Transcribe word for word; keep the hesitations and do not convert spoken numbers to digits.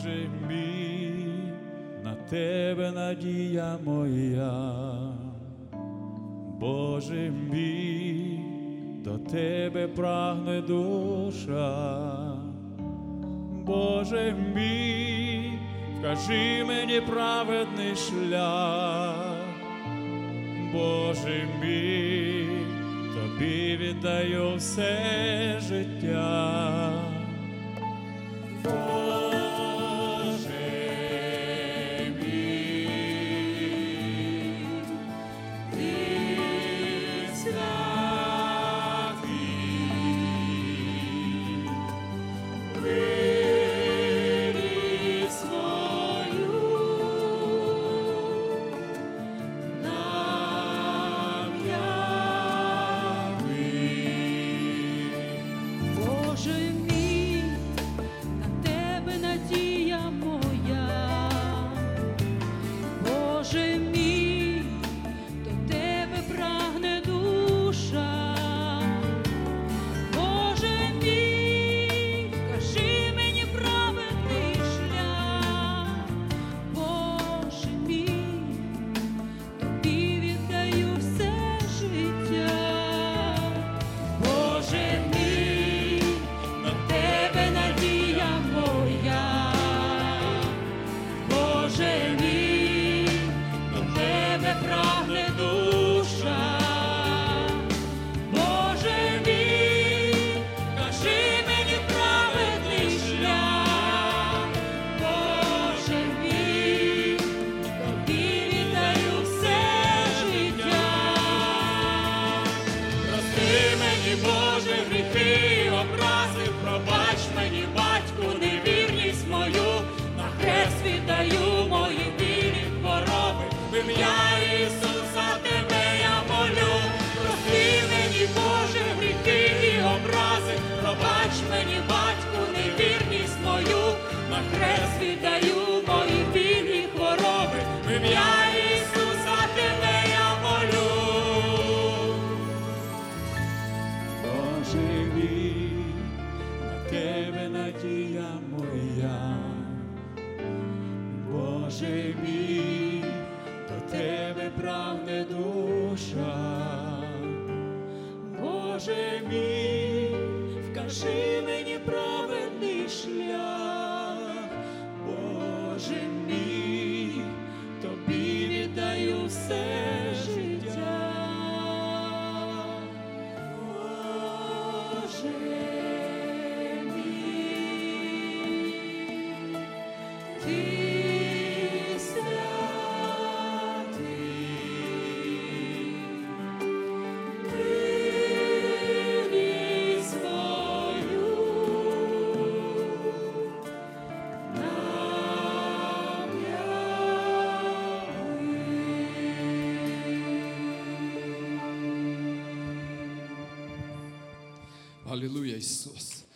Боже мій, на Тебе надія моя, Боже мій, до Тебе прагне душа, Боже мій, вкажи мені праведний шлях, Боже мій, Тобі віддаю все життя. Боже, гріхи, образи, пробач мені, батьку, невірність мою, на хрест віддаю мої білі хвороби, в ім'я Ісуса Тебе я молю. Прости мені, Боже, гріхи і образи, пробач мені, батьку, невірність мою, на хрест віддаю мої білі хвороби, в ім'я Ісуса Тебе я молю. Боже мій, на Тебе надія моя, Боже мій, до Тебе прагне душа, Боже мій, вкажи мені праведний шлях, Боже мій, Тобі віддаю все життя. Алілуя, Ісус.